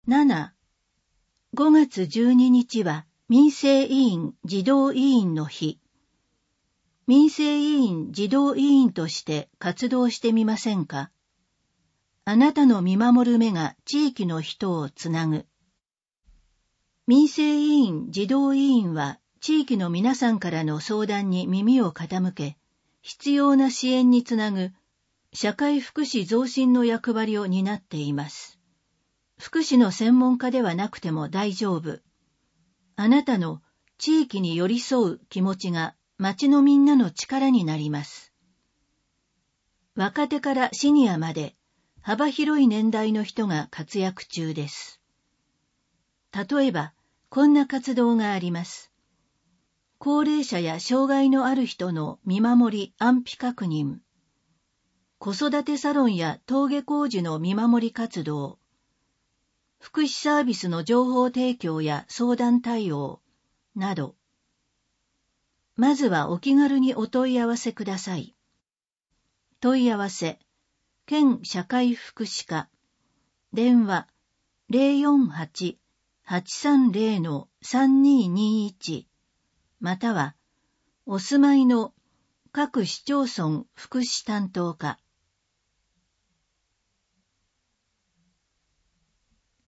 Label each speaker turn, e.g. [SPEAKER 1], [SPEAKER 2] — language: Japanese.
[SPEAKER 1] 7、5月12日は民生委員児童委員の日。民生委員児童委員として活動してみませんか？あなたの見守る目が地域の人をつなぐ。民生委員児童委員は地域の皆さんからの相談に耳を傾け、必要な支援につなぐ社会福祉増進の役割を担っています。福祉の専門家ではなくても大丈夫。あなたの地域に寄り添う気持ちが町のみんなの力になります。若手からシニアまで幅広い年代の人が活躍中です。例えば、こんな活動があります。高齢者や障害のある人の見守り安否確認。子育てサロンや登下校時の見守り活動。福祉サービスの情報提供や相談対応など。まずはお気軽にお問い合わせください。問い合わせ、県社会福祉課、電話 048-830-3221 またはお住まいの各市町村福祉担当課